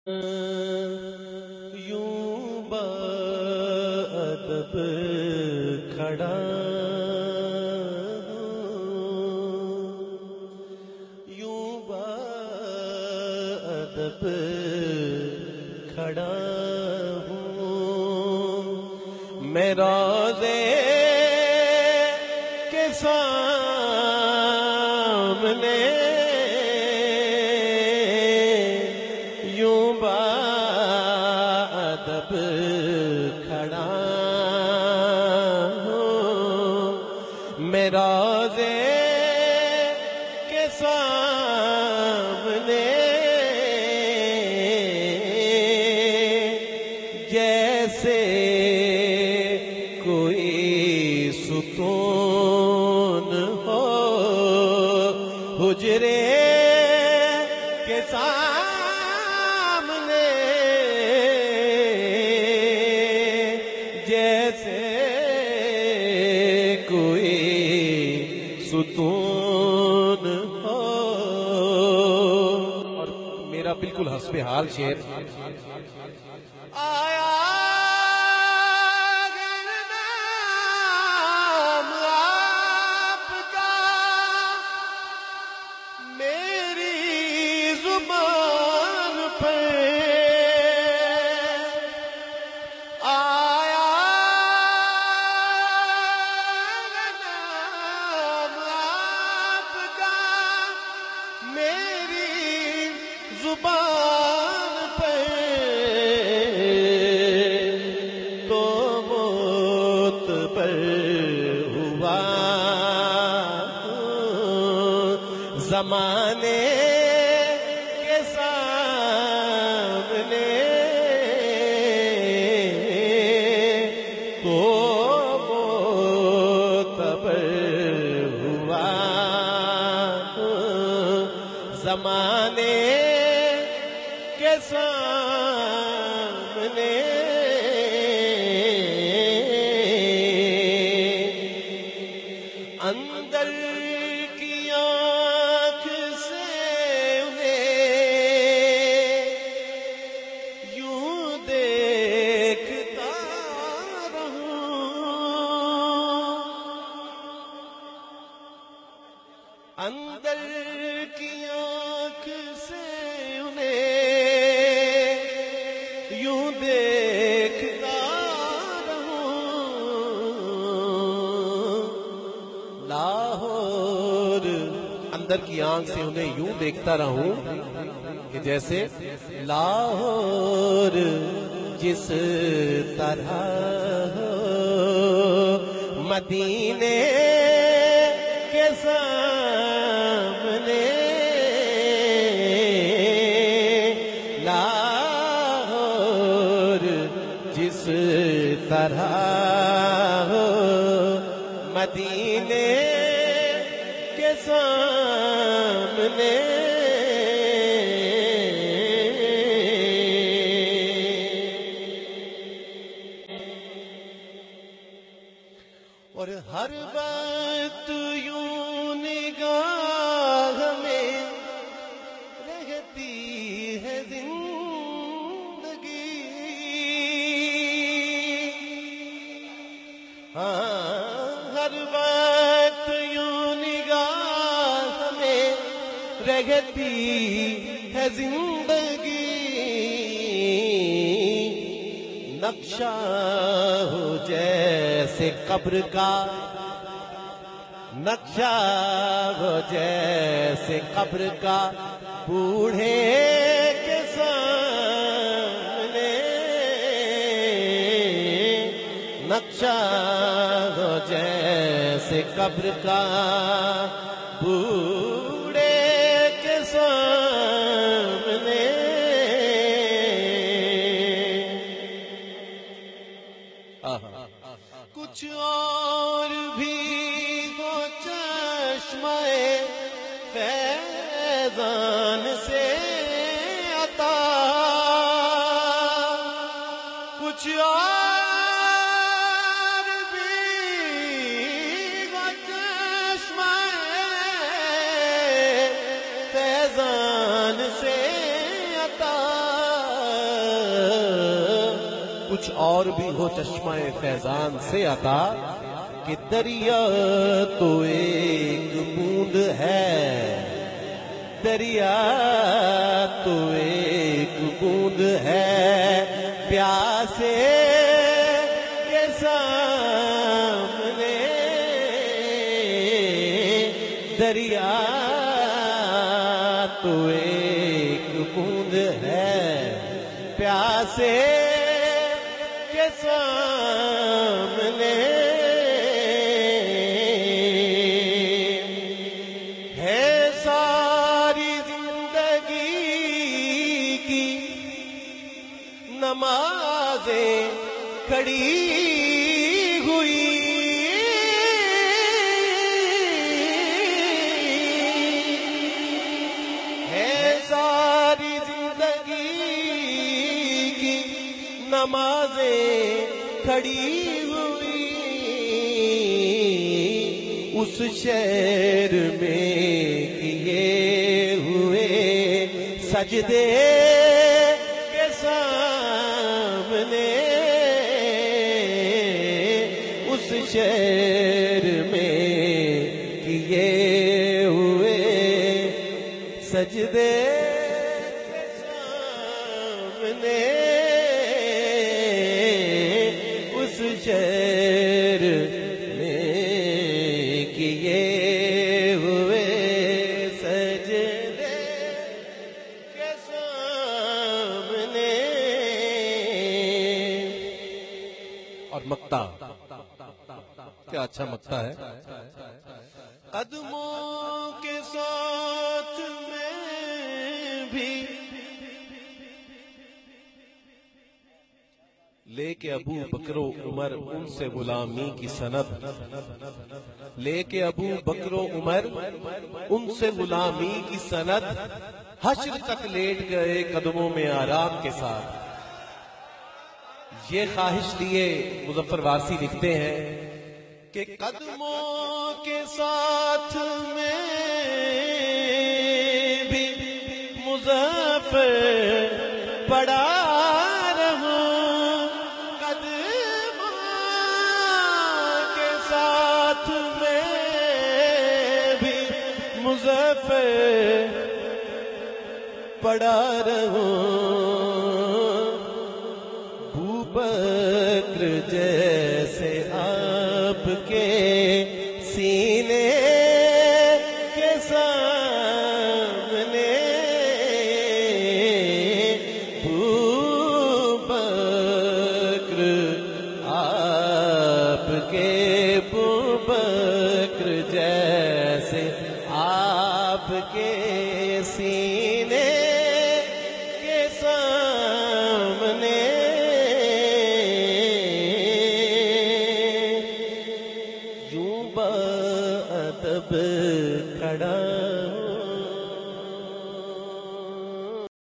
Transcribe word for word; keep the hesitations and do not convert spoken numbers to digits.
یوں بادب کھڑا یوں بادب کھڑا ہوں میں روضے کے سامنے یوں بادب کھڑا ہوں میں روضے کے سامنے جیسے کوئی ستون ہو حجرے کے سامنے جیسے کوئی ستون ہو. اور میرا بالکل حسب حال شعر آیا نام آپ کا میری زبان پہ آیا نام آپ کا میری زبان پہ تو معتبر ہوا زمانے کے سامنے تو معتبر ہوا زمانے کے سامنے اندر کی آنکھ سے انہیں یوں دیکھتا رہوں اندر کی آنکھ سے انہیں یوں دیکھتا رہوں لاہور اندر کی آنکھ سے انہیں یوں دیکھتا رہوں کہ جیسے لاہور جس طرح ہو مدینے کے سامنے لاہور جس طرح ہو مدینے کے سامنے اور ہر بات یوں نگاہ میں رہتی ہے زندگی ہاں ہر بات یوں نگاہ میں رہتی ہے زندگی نقشہ ہو جیسے قبر کا نقشہ ہو جیسے قبر کا بوڑھے کے سامنے نقشہ ہو جیسے قبر کا بوڑھے کے سامنے کچھ اور بھی ہو چشمہ فیضان سے عطا کچھ اور بھی ہو چشمہ فیضان سے عطا کچھ اور بھی ہو چشمہ فیضان سے عطا کہ دریا تو ایک بوند ہے، دریا تو ایک بوند ہے پیاسے کے سامنے، دریا تو ایک بوند ہے پیاسے کے سامنے، ہے ساری زندگی کی نمازیں کھڑی ہوئی، ہے ساری زندگی کی نمازیں کھڑی ہوئی اس شہر میں کیے ہوئے سجدے کے سامنے، اس شہر میں کیے ہوئے سجدے کے سامنے، اس شہر میں کیے ہوئے سجدے کے سامنے۔ اور مقطع کیا اچھا مقطع ہے، قدموں کے ساتھ میں بھی لے کے ابو بکر و عمر ان سے غلامی کی سند، لے کے ابو بکر و عمر ان سے غلامی کی سند، حشر تک لیٹ گئے قدموں میں آرام کے ساتھ۔ یہ خواہش لیے مظفر وارسی لکھتے ہیں کہ قدموں کے ساتھ میں بھی مظفر پڑا رہوں، قدموں کے ساتھ میں بھی مظفر پڑا رہوں، بکر جیسے آپ کے سینے کے سامنے، بکر آپ کے بکر جیسے آپ کے سینے کے سامنے، ادب کھڑا